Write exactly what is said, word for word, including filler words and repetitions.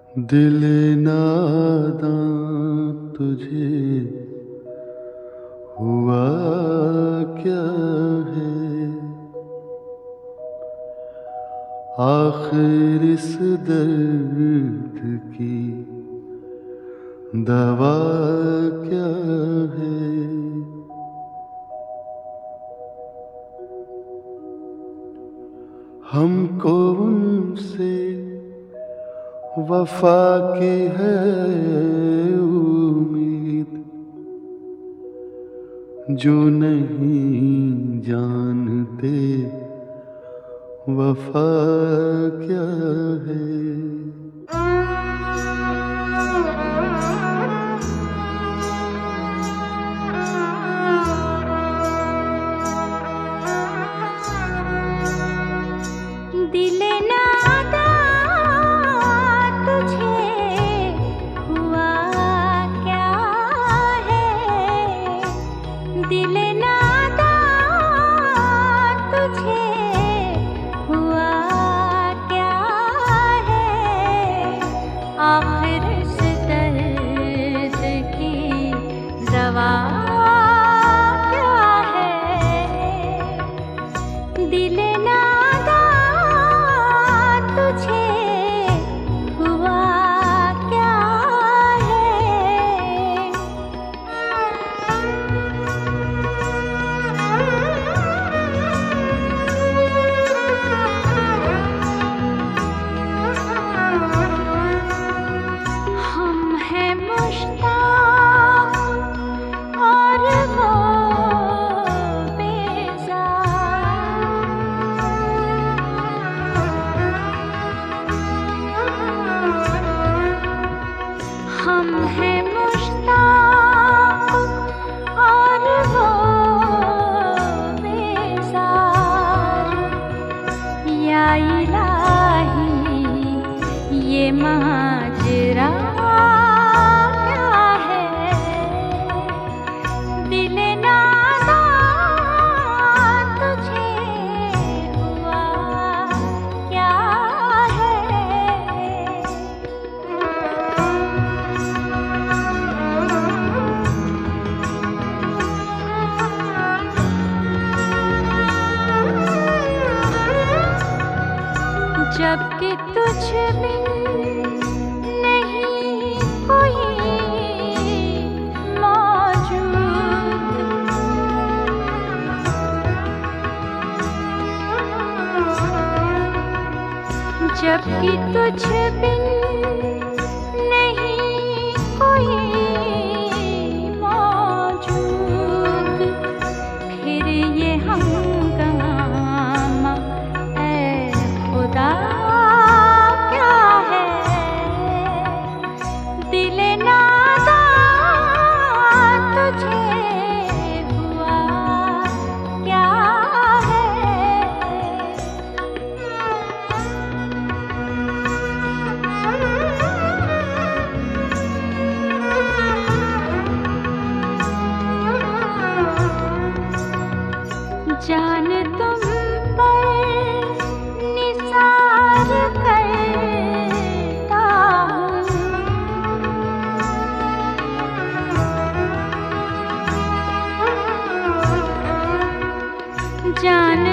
दिल नादां तुझे हुआ क्या है, आखिर इस दर्द की दवा क्या है। हमको उनसे वफा की है उम्मीद, जो नहीं जानते वफा क्या है। दिल नादा तुझे हुआ क्या है, दिल नादा तुझे हुआ क्या है, आखिर इस दर्द की दवा क्या है। दिल नादा तुझे हुआ क्या है। हम हैं मुश्ताक और वो हम हैं मुश्ताक और वो बेज़ार, या इलाही ये माजरा क्या है। दिल नादा तुझे हुआ क्या जबकि तुझ बिन नहीं कोई मौजूद, जबकि तुझ बिन नहीं कोई मौजूद, फिर ये हंगामा ऐ खुदा क्या है। दिल नादा तुझे हुआ क्या जान तुम पर निसार करता हूँ, जान